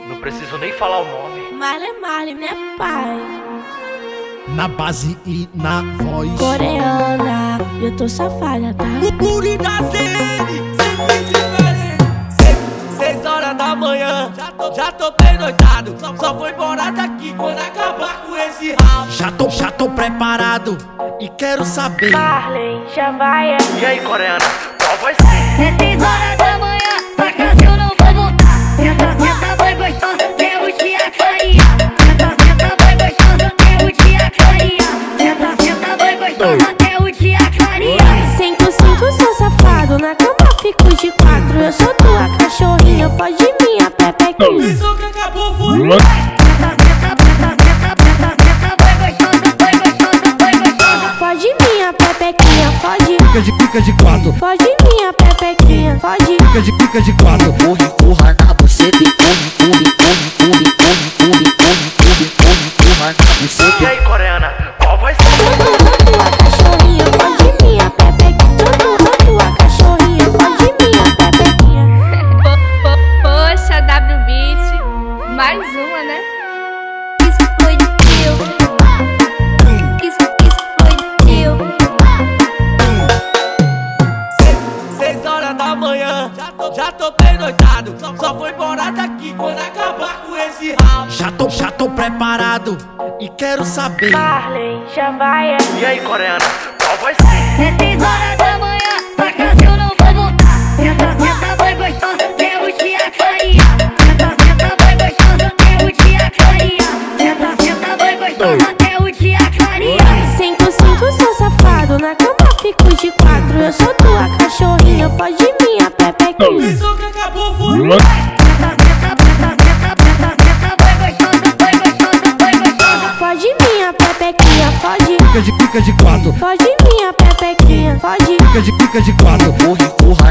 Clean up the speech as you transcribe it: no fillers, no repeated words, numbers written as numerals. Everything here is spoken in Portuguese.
Não preciso nem falar o nome. Marley, né, pai? Na base e na voz. Coreana, eu tô safada, tá? O Puri da ZN, sempre diferente. 6 horas da manhã, já tô bem noitado. Só vou embora daqui quando acabar com esse round. Já tô preparado e quero saber. Marley, já vai. E aí, coreana, qual vai ser? É 6 horas da manhã, pra casa eu não vou voltar. Senta, vai gostosa, até o dia clarear. Senta, vai gostosa, até o dia clarear. Senta, vai gostosa, até o dia clarear. Sinto, sou safado. Na cama fico de 4. Eu sou tua cachorrinha, foge minha pepequinha. Isso que acabou foi. Senta, vai gostosa, vai gostosa. Foge minha pepequinha, foge. Fica de quatro. Foge minha pepequinha, foge. Fica de quatro. Empurra na buceta, empurra na E buceta. aí, coreana, qual vai ser? Sou tua cachorrinha, foge minha pepequinha. Sou tua cachorrinha, foge minha pepequinha. Poxa, W Beat, mais uma, né? Isso foi teu. Isso foi teu. 6 horas da manhã, já tô bem noitado. Só vou embora daqui quando acabar com esse round. Já tô preparado e quero saber. Marley, já vai. E aí, coreana, qual vai ser? É 6 horas da manhã, pra casa eu não vou voltar. Senta, vai gostosa, até o dia clarear. Senta, vai gostosa, até o dia clarear. Senta, vai gostosa, até o dia clarear. Sinto, sou safado. Na cama fico de 4. Eu sou tua cachorrinha, foge minha pepequinha. Isso que acabou foi. Foge minha pepequinha, foge. Fica de quatro. Foge minha pepequinha, foge. Fica de quatro. Empurra